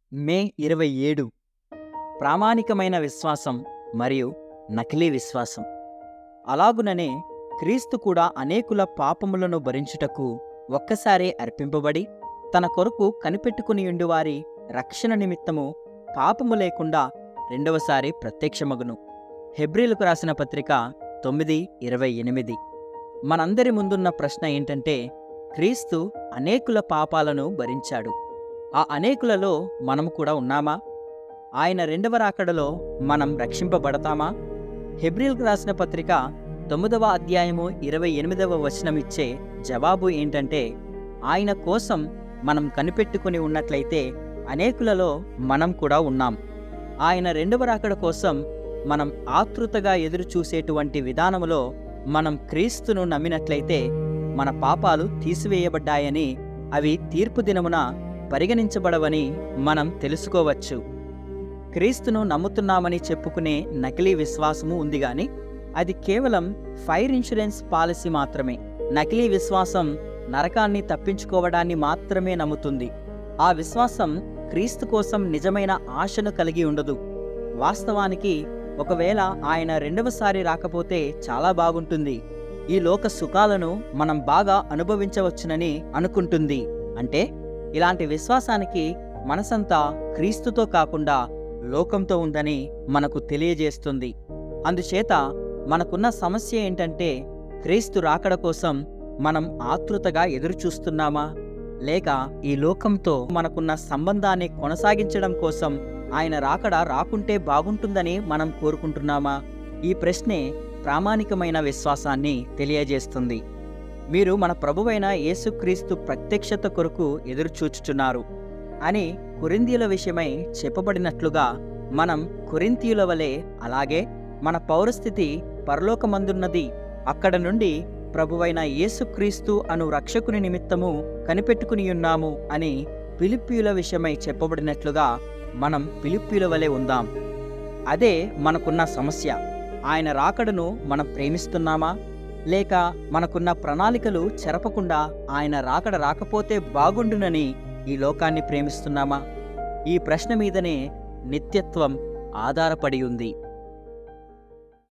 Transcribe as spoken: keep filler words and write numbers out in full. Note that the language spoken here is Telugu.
మే ఇరవై ఏడు ప్రామాణికమైన విశ్వాసం మరియు నకిలీ విశ్వాసం. అలాగుననే క్రీస్తు కూడా అనేకుల పాపములను భరించుటకు ఒక్కసారే అర్పింపబడి తన కొరకు కనిపెట్టుకునియుండు వారి రక్షణ నిమిత్తము పాపము లేకుండా రెండవసారి ప్రత్యక్షమగును. హెబ్రీలకు రాసిన పత్రిక తొమ్మిది ఇరవై ఎనిమిది. మనందరి ముందున్న ప్రశ్న ఏంటంటే, క్రీస్తు అనేకుల పాపాలను భరించాడు. ఆ అనేకులలో మనము కూడా ఉన్నామా? ఆయన రెండవ రాకడలో మనం రక్షింపబడతామా? హెబ్రీలకు రాసిన పత్రిక తొమ్మిదవ అధ్యాయము ఇరవై ఎనిమిదవ వచనమిచ్చే జవాబు ఏంటంటే, ఆయన కోసం మనం కనిపెట్టుకుని ఉన్నట్లయితే అనేకులలో మనం కూడా ఉన్నాం. ఆయన రెండవ రాకడ కోసం మనం ఆతృతగా ఎదురు చూసేటువంటి విధానములో మనం క్రీస్తును నమ్మినట్లయితే మన పాపాలు తీసివేయబడ్డాయని, అవి తీర్పు దినమున పరిగణించబడవని మనం తెలుసుకోవచ్చు. క్రీస్తును నమ్ముతున్నామని చెప్పుకునే నకిలీ విశ్వాసము ఉంది గాని అది కేవలం ఫైర్ ఇన్సూరెన్స్ పాలసీ మాత్రమే. నకిలీ విశ్వాసం నరకాన్ని తప్పించుకోవడాన్ని మాత్రమే నమ్ముతుంది. ఆ విశ్వాసం క్రీస్తు కోసం నిజమైన ఆశను కలిగి ఉండదు. వాస్తవానికి ఒకవేళ ఆయన రెండవసారి రాకపోతే చాలా బాగుంటుంది, ఈ లోక సుఖాలను మనం బాగా అనుభవించవచ్చునని అనుకుంటుంది. అంటే ఇలాంటి విశ్వాసానికి మనసంతా క్రీస్తుతో కాకుండా లోకంతో ఉందని మనకు తెలియజేస్తుంది. అందుచేత మనకున్న సమస్య ఏంటంటే, క్రీస్తు రాకడ కోసం మనం ఆతృతగా ఎదురుచూస్తున్నామా, లేక ఈ లోకంతో మనకున్న సంబంధాన్ని కొనసాగించడం కోసం ఆయన రాకడ రాకుంటే బాగుంటుందని మనం కోరుకుంటున్నామా? ఈ ప్రశ్నే ప్రామాణికమైన విశ్వాసాన్ని తెలియజేస్తుంది. మీరు మన ప్రభువైన యేసుక్రీస్తు ప్రత్యక్షత కొరకు ఎదురుచూచుచున్నారు అని కొరింథీయుల విషయమై చెప్పబడినట్లుగా మనం కొరింథీయుల వలె అలాగే మన పౌరస్థితి పరలోకమందున్నది, అక్కడ నుండి ప్రభువైన యేసుక్రీస్తు అను రక్షకుని నిమిత్తము కనిపెట్టుకునియున్నాము అని ఫిలిప్పీయుల విషయమై చెప్పబడినట్లుగా మనం ఫిలిప్పీయుల వలె ఉందాం. అదే మనకున్న సమస్య. ఆయన రాకడను మనం ప్రేమిస్తున్నామా, లేక మనకున్న ప్రణాళికలు చెరపకుండా ఆయన రాకడ రాకపోతే బాగుండునని ఈ లోకాన్ని ప్రేమిస్తున్నామా? ఈ ప్రశ్న మీదనే నిత్యత్వం ఆధారపడి ఉంది.